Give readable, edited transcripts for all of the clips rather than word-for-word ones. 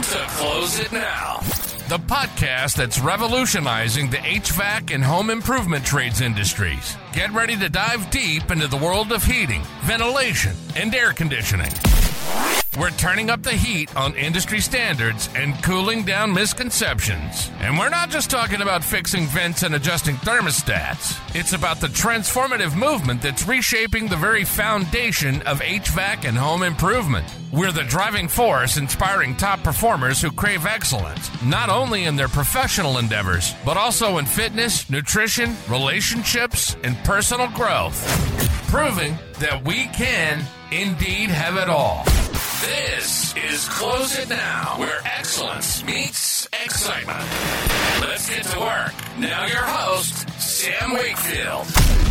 Welcome to Close It Now, the podcast that's revolutionizing the HVAC and home improvement trades industries. Get ready to dive deep into the world of heating, ventilation, and air conditioning. We're turning up the heat on industry standards and cooling down misconceptions. And we're not just talking about fixing vents and adjusting thermostats. It's about the transformative movement that's reshaping the very foundation of HVAC and home improvement. We're the driving force inspiring top performers who crave excellence, not only in their professional endeavors, but also in fitness, nutrition, relationships, and personal growth. Proving that we can indeed have it all. This is Close It Now, where excellence meets excitement. Let's get to work. Now your host, Sam Wakefield.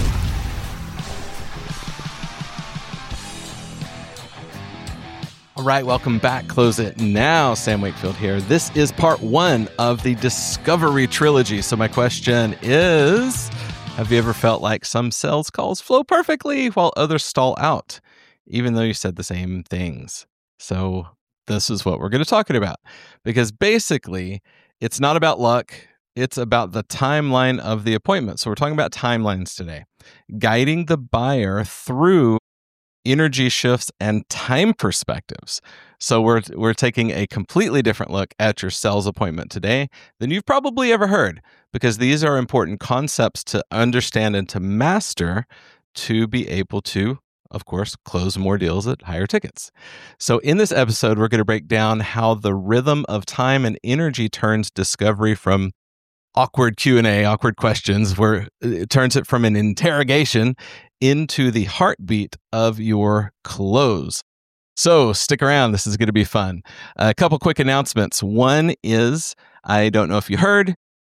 All right, welcome back. Close It Now. Sam Wakefield here. This is part one of the Discovery Trilogy. So my question is, have you ever felt like some sales calls flow perfectly while others stall out, even though you said the same things? So this is what we're going to talk about, because basically it's not about luck. It's about the timeline of the appointment. So we're talking about timelines today, guiding the buyer through energy shifts and time perspectives. So we're taking a completely different look at your sales appointment today than you've probably ever heard, because these are important concepts to understand and to master to be able to, of course, close more deals at higher tickets. So in this episode, we're going to break down how the rhythm of time and energy turns discovery from awkward Q&A, awkward questions, where it turns it from an interrogation into the heartbeat of your close. So stick around. This is going to be fun. A couple quick announcements. One is, I don't know if you heard,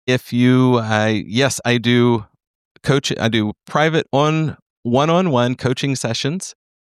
yes, I do coach. I do private one-on-one coaching sessions.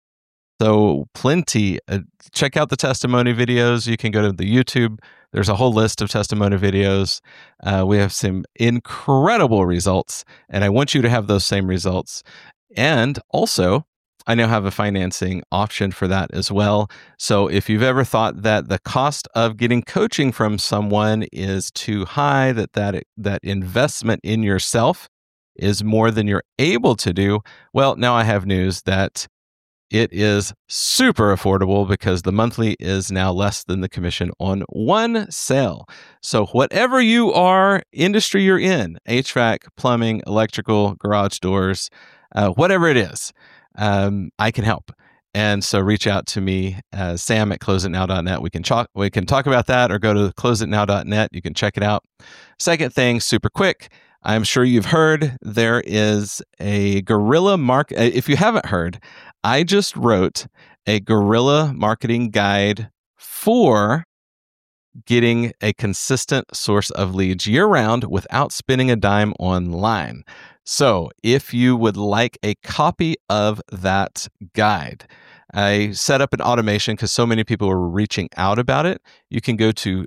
So plenty. Check out the testimony videos. You can go to the YouTube. There's a whole list of testimony videos. We have some incredible results, and I want you to have those same results. And also, I now have a financing option for that as well. So if you've ever thought that the cost of getting coaching from someone is too high, that investment in yourself is more than you're able to do, well, now I have news that it is super affordable, because the monthly is now less than the commission on one sale. So whatever industry you're in, HVAC, plumbing, electrical, garage doors, whatever it is, I can help. And so reach out to me, Sam at closeitnow.net. We can talk about that, or go to closeitnow.net. You can check it out. Second thing, super quick. I'm sure you've heard there is a guerrilla market. If you haven't heard, I just wrote a guerrilla marketing guide for getting a consistent source of leads year-round without spending a dime online. So if you would like a copy of that guide, I set up an automation because so many people were reaching out about it. You can go to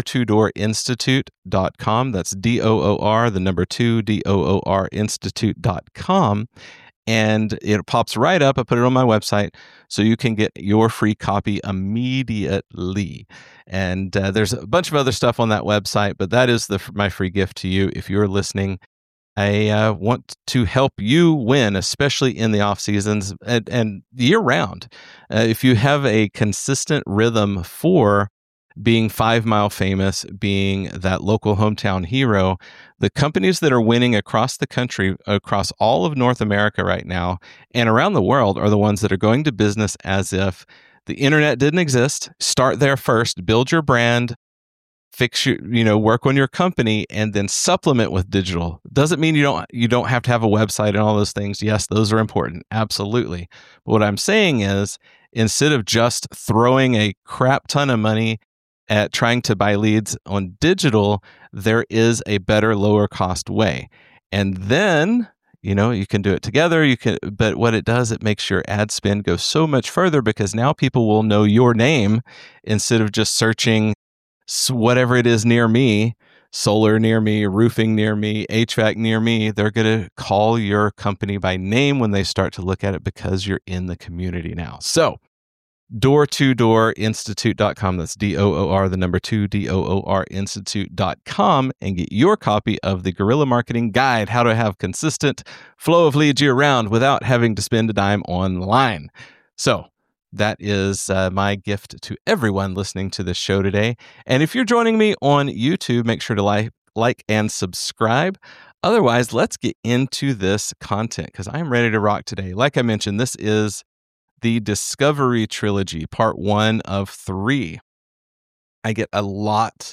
door2doorinstitute.com. That's DOOR, the number 2, DOOR institute.com. And it pops right up. I put it on my website so you can get your free copy immediately. And there's a bunch of other stuff on that website, but that is my free gift to you. If you're listening, I want to help you win, especially in the off seasons and year round. If you have a consistent rhythm for being 5 Mile famous, being that local hometown hero, the companies that are winning across the country, across all of North America right now and around the world, are the ones that are going to business as if the internet didn't exist. Start there first, build your brand, work on your company, and then supplement with digital. Doesn't mean you don't have to have a website and all those things. Yes, those are important. Absolutely. But what I'm saying is, instead of just throwing a crap ton of money at trying to buy leads on digital, there is a better, lower cost way. And then, you can do it together. But what it does, it makes your ad spend go so much further, because now people will know your name instead of just searching whatever it is near me, solar near me, roofing near me, HVAC near me. They're going to call your company by name when they start to look at it, because you're in the community now. So door2doorinstitute.com. That's DOOR, the number 2, DOORinstitute.com, and get your copy of the Guerrilla Marketing Guide, how to have consistent flow of leads year round without having to spend a dime online. So that is my gift to everyone listening to this show today. And if you're joining me on YouTube, make sure to like and subscribe. Otherwise, let's get into this content because I'm ready to rock today. Like I mentioned, this is the Discovery Trilogy, part 1 of 3. I get a lot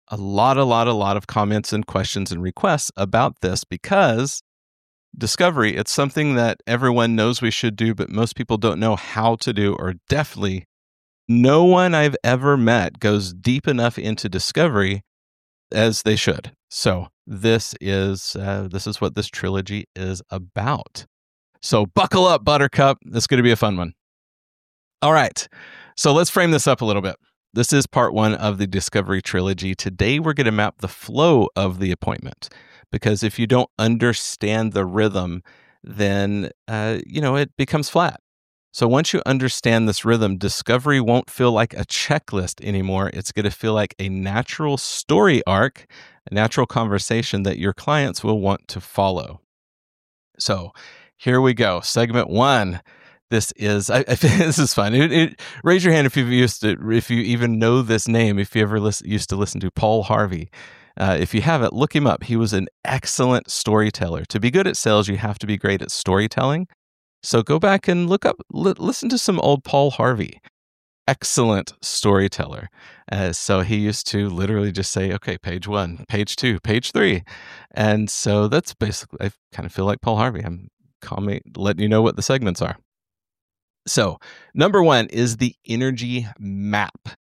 of comments and questions and requests about this because discovery, it's something that everyone knows we should do, but most people don't know how to do, or definitely no one I've ever met goes deep enough into discovery as they should. So this is what this trilogy is about. So buckle up, Buttercup. This is going to be a fun one. All right. So let's frame this up a little bit. This is part 1 of the Discovery Trilogy. Today, we're going to map the flow of the appointment, because if you don't understand the rhythm, then, it becomes flat. So once you understand this rhythm, discovery won't feel like a checklist anymore. It's going to feel like a natural story arc, a natural conversation that your clients will want to follow. So here we go. Segment 1. This is this is fun. Raise your hand if you even know this name. If you ever used to listen to Paul Harvey, if you haven't, look him up. He was an excellent storyteller. To be good at sales, you have to be great at storytelling. So go back and listen to some old Paul Harvey. Excellent storyteller. So he used to literally just say, okay, page 1, page 2, page 3. And so that's basically, I kind of feel like Paul Harvey. I'm letting you know what the segments are. So number 1 is the energy map.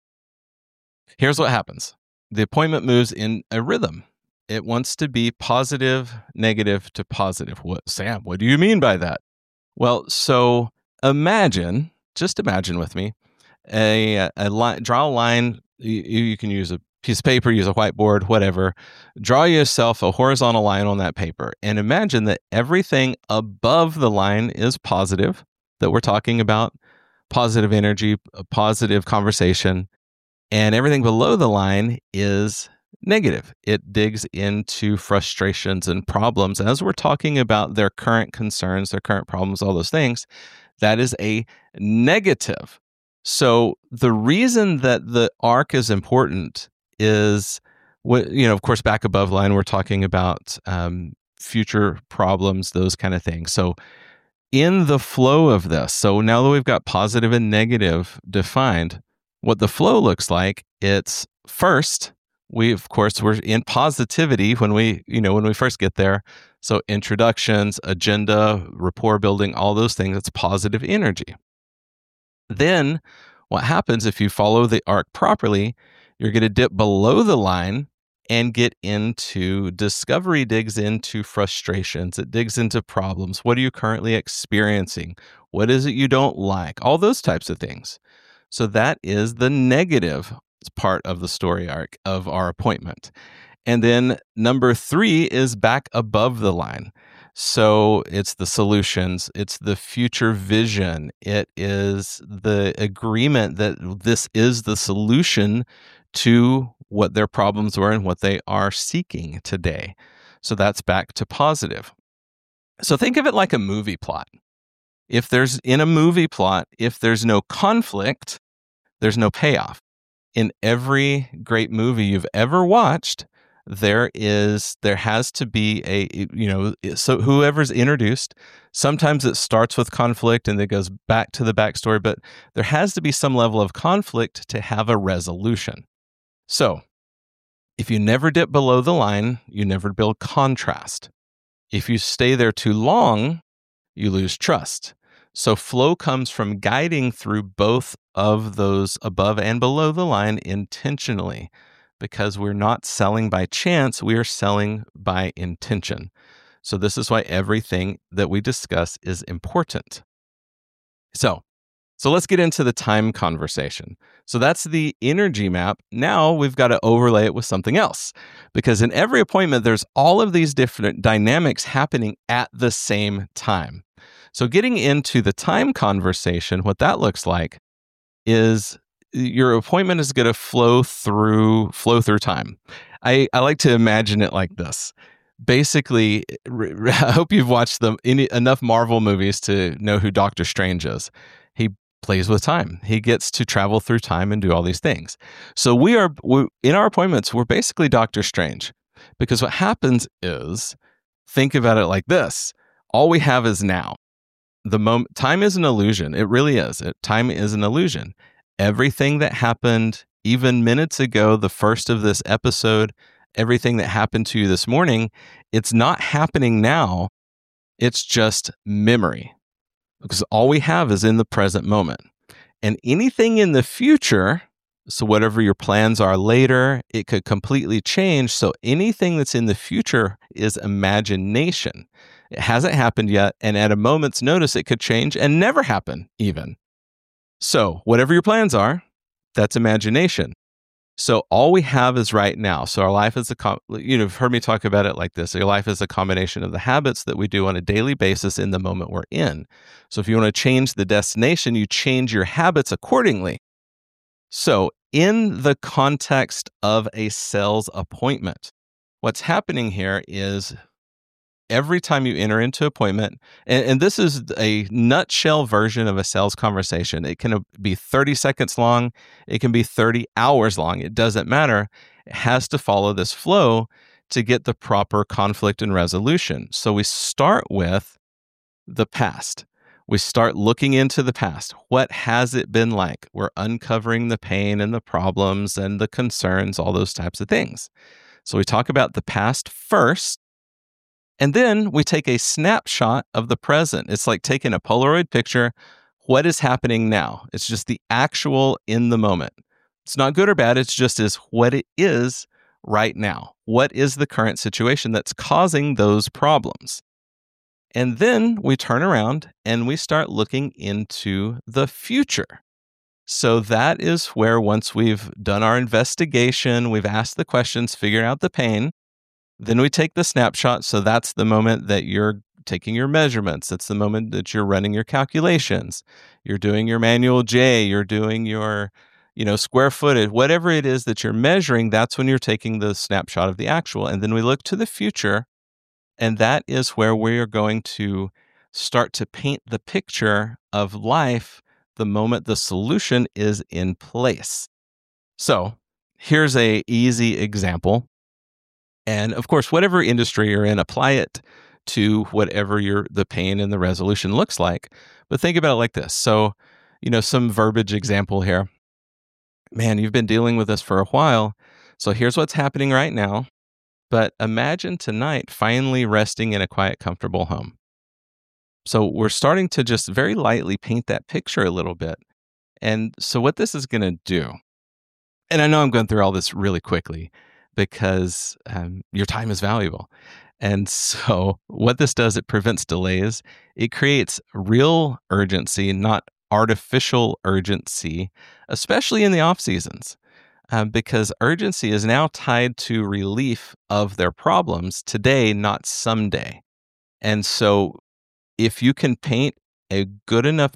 Here's what happens. The appointment moves in a rhythm. It wants to be positive, negative to positive. What, Sam, what do you mean by that? Well, so just imagine with me, a line, draw a line. You can use a piece of paper, use a whiteboard, whatever. Draw yourself a horizontal line on that paper and imagine that everything above the line is positive, that we're talking about positive energy, a positive conversation, and everything below the line is negative. It digs into frustrations and problems. As we're talking about their current concerns, their current problems, all those things, that is a negative. So the reason that the arc is important is, of course, back above the line, we're talking about future problems, those kind of things. So in the flow of this, so now that we've got positive and negative defined, what the flow looks like, it's first, we're in positivity when we first get there. So introductions, agenda, rapport building, all those things, it's positive energy. Then what happens if you follow the arc properly, you're going to dip below the line and get into discovery, digs into frustrations. It digs into problems. What are you currently experiencing? What is it you don't like? All those types of things. So that is the negative part of the story arc of our appointment. And then number 3 is back above the line. So it's the solutions, it's the future vision, it is the agreement that this is the solution to what their problems were and what they are seeking today. So that's back to positive. So think of it like a movie plot. In a movie plot, if there's no conflict, there's no payoff. In every great movie you've ever watched, there has to be so whoever's introduced, sometimes it starts with conflict and it goes back to the backstory, but there has to be some level of conflict to have a resolution. So if you never dip below the line, you never build contrast. If you stay there too long, you lose trust. So flow comes from guiding through both of those above and below the line intentionally, because we're not selling by chance, we are selling by intention. So this is why everything that we discuss is important. So let's get into the time conversation. So that's the energy map. Now we've got to overlay it with something else, because in every appointment, there's all of these different dynamics happening at the same time. So getting into the time conversation, what that looks like is your appointment is going to flow through time. I like to imagine it like this. Basically, I hope you've watched enough Marvel movies to know who Doctor Strange is. He plays with time. He gets to travel through time and do all these things. So we in our appointments, we're basically Doctor Strange, because what happens is, think about it like this. All we have is now. The moment, time is an illusion. It really is. Time is an illusion. Everything that happened even minutes ago, the first of this episode, everything that happened to you this morning, it's not happening now. It's just memory, because all we have is in the present moment. And anything in the future, so whatever your plans are later, it could completely change. So anything that's in the future is imagination. It hasn't happened yet, and at a moment's notice, it could change and never happen even. So whatever your plans are, that's imagination. So all we have is right now. So our life is you've heard me talk about it like this. Your life is a combination of the habits that we do on a daily basis in the moment we're in. So if you want to change the destination, you change your habits accordingly. So in the context of a sales appointment, what's happening here is every time you enter into an appointment, and this is a nutshell version of a sales conversation. It can be 30 seconds long. It can be 30 hours long. It doesn't matter. It has to follow this flow to get the proper conflict and resolution. So we start with the past. We start looking into the past. What has it been like? We're uncovering the pain and the problems and the concerns, all those types of things. So we talk about the past first. And then we take a snapshot of the present. It's like taking a Polaroid picture. What is happening now? It's just the actual in the moment. It's not good or bad. It's just what it is right now. What is the current situation that's causing those problems? And then we turn around and we start looking into the future. So that is where, once we've done our investigation, we've asked the questions, figured out the pain, then we take the snapshot. So that's the moment that you're taking your measurements. That's the moment that you're running your calculations. You're doing your manual J. You're doing your, square footage, whatever it is that you're measuring. That's when you're taking the snapshot of the actual. And then we look to the future. And that is where we are going to start to paint the picture of life the moment the solution is in place. So here's an easy example. And of course, whatever industry you're in, apply it to whatever the pain and the resolution looks like. But think about it like this. So, some verbiage example here. Man, you've been dealing with this for a while. So here's what's happening right now. But imagine tonight finally resting in a quiet, comfortable home. So we're starting to just very lightly paint that picture a little bit. And so what this is going to do, and I know I'm going through all this really quickly, because your time is valuable. And so what this does, it prevents delays. It creates real urgency, not artificial urgency, especially in the off seasons, because urgency is now tied to relief of their problems today, not someday. And so if you can paint a good enough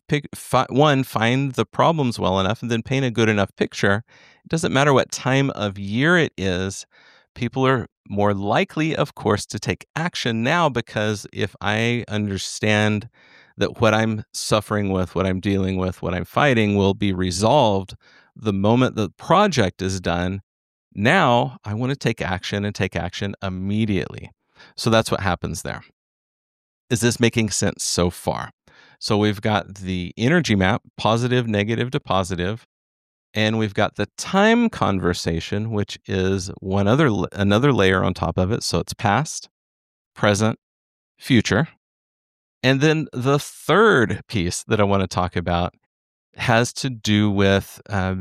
find the problems well enough, and then paint a good enough picture, it doesn't matter what time of year it is. People are more likely, of course, to take action now, because if I understand that what I'm suffering with, what I'm dealing with, what I'm fighting will be resolved the moment the project is done, now I want to take action, and take action immediately. So that's what happens there. Is this making sense so far? So we've got the energy map, positive, negative to positive. And we've got the time conversation, which is another layer on top of it. So it's past, present, future. And then the third piece that I want to talk about has to do with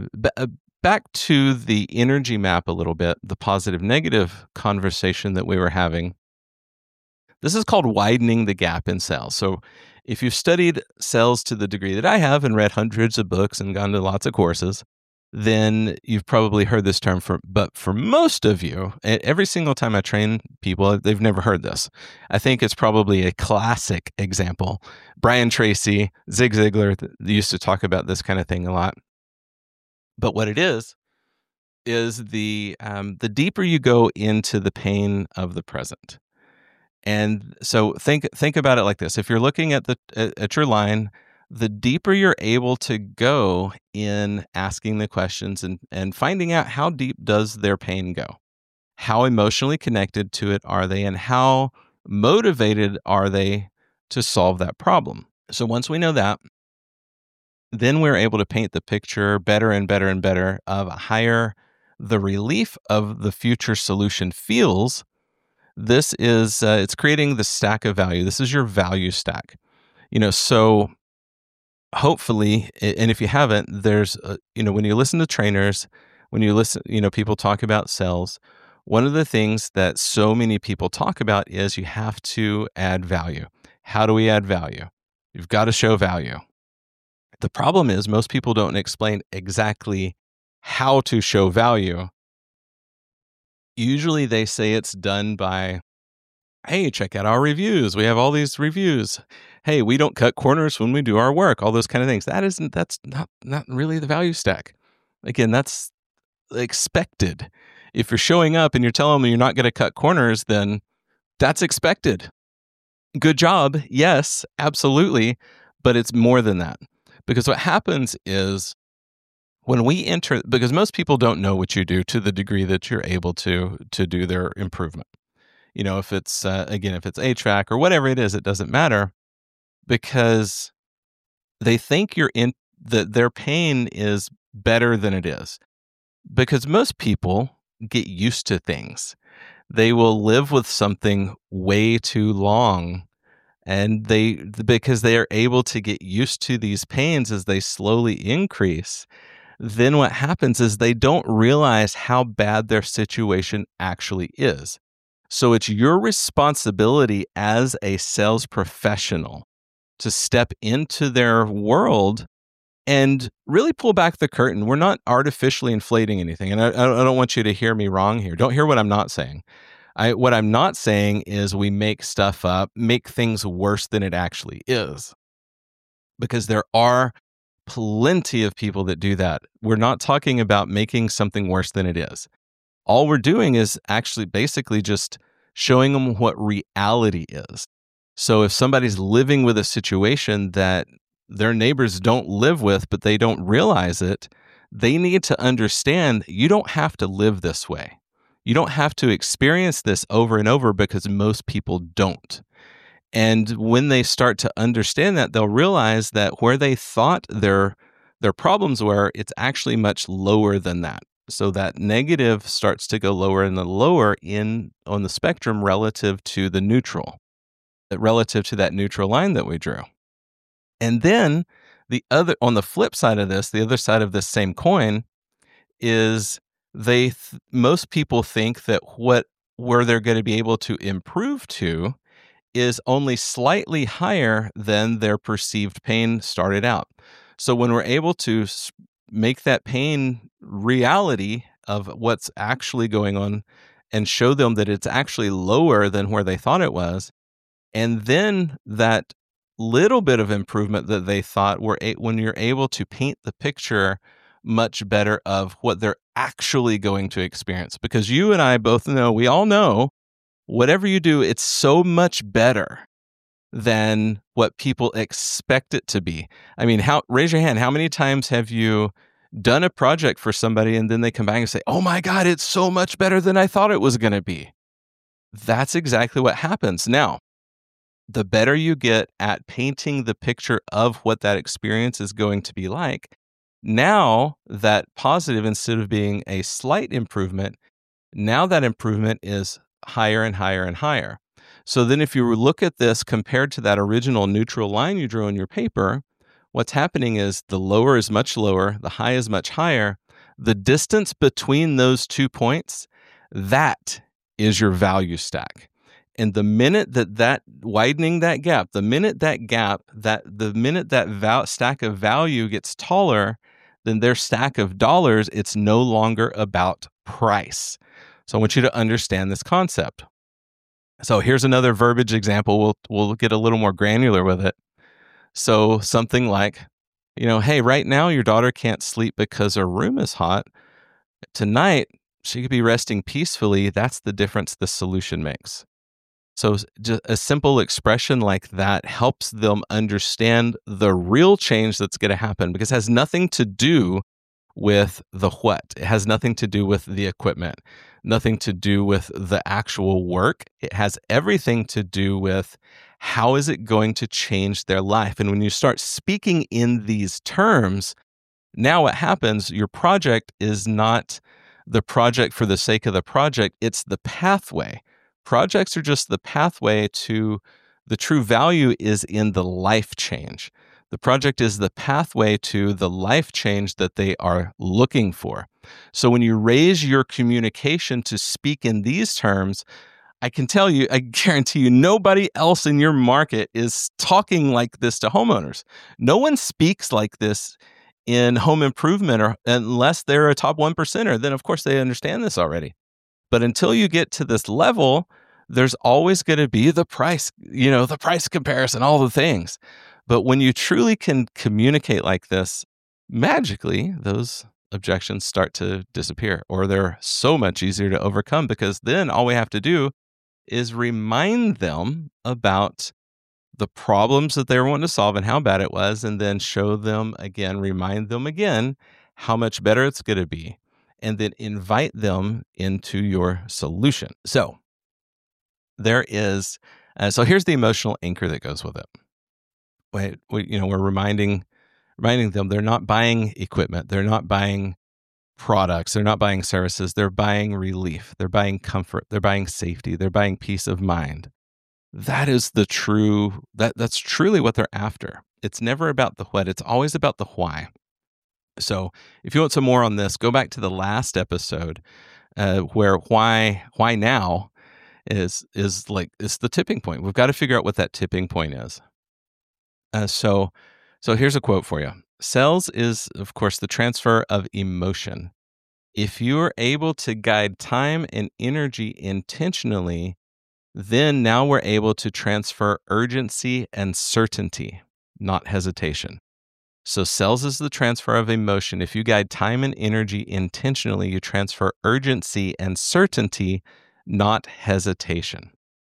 back to the energy map a little bit, the positive, negative conversation that we were having. This is called widening the gap in sales. So if you've studied sales to the degree that I have and read hundreds of books and gone to lots of courses, then you've probably heard this term. But for most of you, every single time I train people, they've never heard this. I think it's probably a classic example. Brian Tracy, Zig Ziglar used to talk about this kind of thing a lot. But what it is the deeper you go into the pain of the present. And so think about it like this. If you're looking at your line, the deeper you're able to go in asking the questions and finding out how deep does their pain go? How emotionally connected to it are they, and how motivated are they to solve that problem? So once we know that, then we're able to paint the picture better and better and better of higher the relief of the future solution feels. This is it's creating the stack of value. This is your value stack. So hopefully, and if you haven't, there's when you listen to trainers, when you listen, people talk about sales, one of the things that so many people talk about is you have to add value. How do we add value? You've got to show value. The problem is most people don't explain exactly how to show value. Usually they say it's done by, hey, check out our reviews. We have all these reviews. Hey, we don't cut corners when we do our work. All those kind of things. That's not really the value stack. Again, that's expected. If you're showing up and you're telling them you're not going to cut corners, then that's expected. Good job. Yes, absolutely. But it's more than that. Because what happens is when we enter, because most people don't know what you do to the degree that you're able to do their improvement. If it's, if it's HVAC or whatever it is, it doesn't matter, because they think that their pain is better than it is. Because most people get used to things. They will live with something way too long, and because they are able to get used to these pains as they slowly increase, then what happens is they don't realize how bad their situation actually is. So it's your responsibility as a sales professional to step into their world and really pull back the curtain. We're not artificially inflating anything. And I don't want you to hear me wrong here. Don't hear what I'm not saying. What I'm not saying is we make stuff up, make things worse than it actually is. Because there are plenty of people that do that. We're not talking about making something worse than it is. All we're doing is actually basically just showing them what reality is. So if somebody's living with a situation that their neighbors don't live with, but they don't realize it, they need to understand you don't have to live this way. You don't have to experience this over and over, because most people don't. And when they start to understand that, they'll realize that where they thought their problems were, it's actually much lower than that. So that negative starts to go lower and lower on the spectrum relative to the neutral, relative to that neutral line that we drew. And then on the flip side of this, the other side of this same coin is most people think that where they're going to be able to improve to is only slightly higher than their perceived pain started out. So when we're able to make that pain reality of what's actually going on and show them that it's actually lower than where they thought it was, and then that little bit of improvement that they thought when you're able to paint the picture much better of what they're actually going to experience. Because you and I both know, we all know, whatever you do, it's so much better than what people expect it to be. I mean, raise your hand. How many times have you done a project for somebody and then they come back and say, oh my God, it's so much better than I thought it was going to be? That's exactly what happens. Now, the better you get at painting the picture of what that experience is going to be like, now that positive, instead of being a slight improvement, now that improvement is higher and higher and higher. So then if you look at this compared to that original neutral line you drew on your paper, what's happening is the lower is much lower, the high is much higher. The distance between those 2 points, that is your value stack. And the minute that widening that gap, the minute that stack of value gets taller than their stack of dollars, it's no longer about price. So I want you to understand this concept. So here's another verbiage example. We'll get a little more granular with it. So something like, Hey, right now your daughter can't sleep because her room is hot. Tonight, she could be resting peacefully. That's the difference the solution makes. So just a simple expression like that helps them understand the real change that's going to happen, because it has nothing to do with the what. It has nothing to do with the equipment, nothing to do with the actual work. It has everything to do with how is it going to change their life. And when you start speaking in these terms, now what happens, your project is not the project for the sake of the project, it's the pathway. Projects are just the pathway to the true value is in the life change. The project is the pathway to the life change that they are looking for. So when you raise your communication to speak in these terms, I can tell you, I guarantee you, nobody else in your market is talking like this to homeowners. No one speaks like this in home improvement, or unless they're a top 1%er, then of course they understand this already. But until you get to this level, there's always going to be the price, the price comparison, all the things. But when you truly can communicate like this, magically, those objections start to disappear, or they're so much easier to overcome, because then all we have to do is remind them about the problems that they were wanting to solve and how bad it was, and then show them again, remind them again how much better it's going to be, and then invite them into your solution. So there is, so here's the emotional anchor that goes with it. We're reminding them they're not buying equipment, they're not buying products, they're not buying services, they're buying relief, they're buying comfort, they're buying safety, they're buying peace of mind. That is that's truly what they're after. It's never about the what, it's always about the why. So if you want some more on this, go back to the last episode where why now is the tipping point. We've got to figure out what that tipping point is. So here's a quote for you. Sales is, of course, the transfer of emotion. If you are able to guide time and energy intentionally, then now we're able to transfer urgency and certainty, not hesitation. So sales is the transfer of emotion. If you guide time and energy intentionally, you transfer urgency and certainty, not hesitation.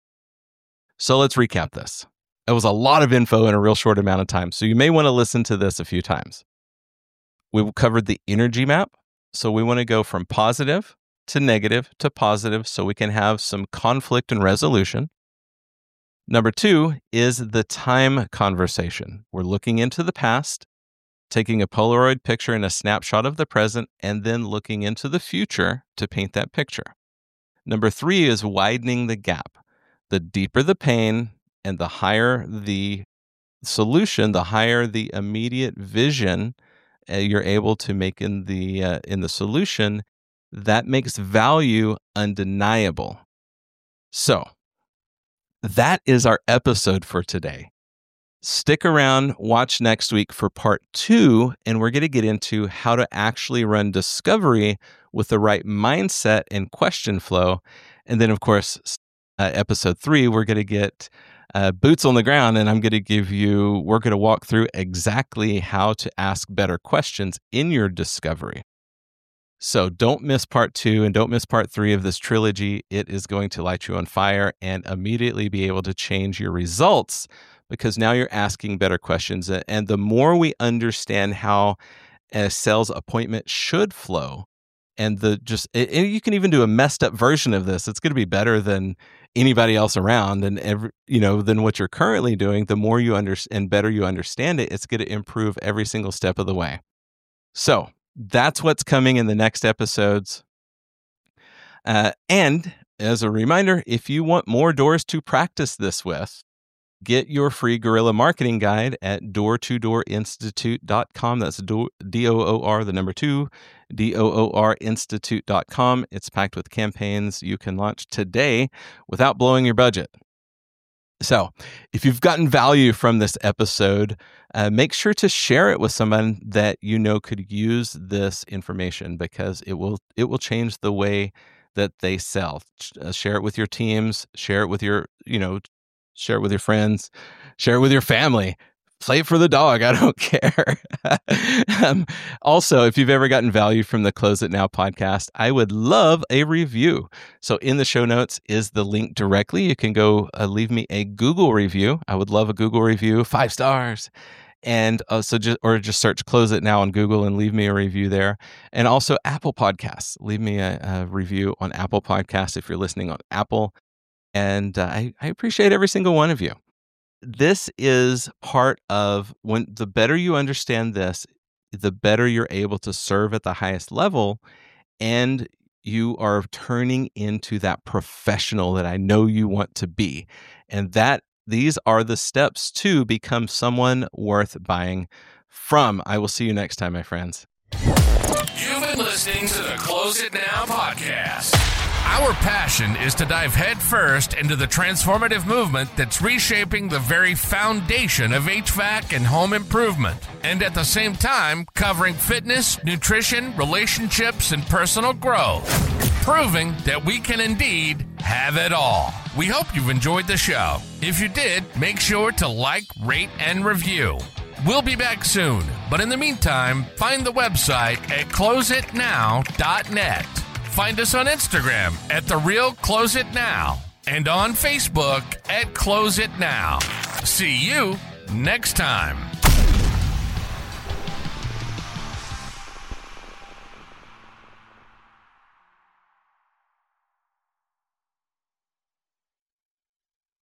So let's recap this. It was a lot of info in a real short amount of time, so you may want to listen to this a few times. We covered the energy map, so we want to go from positive to negative to positive so we can have some conflict and resolution. Number 2 is the time conversation. We're looking into the past, taking a Polaroid picture and a snapshot of the present, and then looking into the future to paint that picture. Number 3 is widening the gap. The deeper the pain and the higher the solution, the higher the immediate vision you're able to make in the solution, that makes value undeniable. So that is our episode for today. Stick around, watch next week for part 2, and we're going to get into how to actually run discovery with the right mindset and question flow. And then, of course, episode 3, we're going to get boots on the ground, and we're going to walk through exactly how to ask better questions in your discovery. So don't miss part 2 and don't miss part 3 of this trilogy. It is going to light you on fire and immediately be able to change your results, because now you're asking better questions. And the more we understand how a sales appointment should flow, and you can even do a messed up version of this. It's going to be better than anybody else around, and than what you're currently doing. The more you understand, better you understand it, it's going to improve every single step of the way. So that's what's coming in the next episodes. And as a reminder, if you want more doors to practice this with, get your free guerrilla marketing guide at doortodoorinstitute.com. That's DOOR, the number 2, DOORinstitute.com. It's packed with campaigns you can launch today without blowing your budget. So if you've gotten value from this episode, make sure to share it with someone that you know could use this information, because it will change the way that they sell. Share it with your teams, share it with your friends, share it with your family. play for the dog. I don't care. Also, if you've ever gotten value from the Close It Now podcast, I would love a review. So in the show notes is the link directly. You can go leave me a Google review. I would love a Google review, 5 stars. And just search Close It Now on Google and leave me a review there. And also Apple Podcasts. Leave me a review on Apple Podcasts if you're listening on Apple. And I appreciate every single one of you. This is part of when the better you understand this, the better you're able to serve at the highest level, and you are turning into that professional that I know you want to be. And these are the steps to become someone worth buying from. I will see you next time, my friends. You've been listening to the Close It Now podcast. Our passion is to dive headfirst into the transformative movement that's reshaping the very foundation of HVAC and home improvement, and at the same time covering fitness, nutrition, relationships, and personal growth, proving that we can indeed have it all. We hope you've enjoyed the show. If you did, make sure to like, rate, and review. We'll be back soon, but in the meantime, find the website at closeitnow.net. Find us on Instagram at The Real Close It Now and on Facebook at Close It Now. See you next time.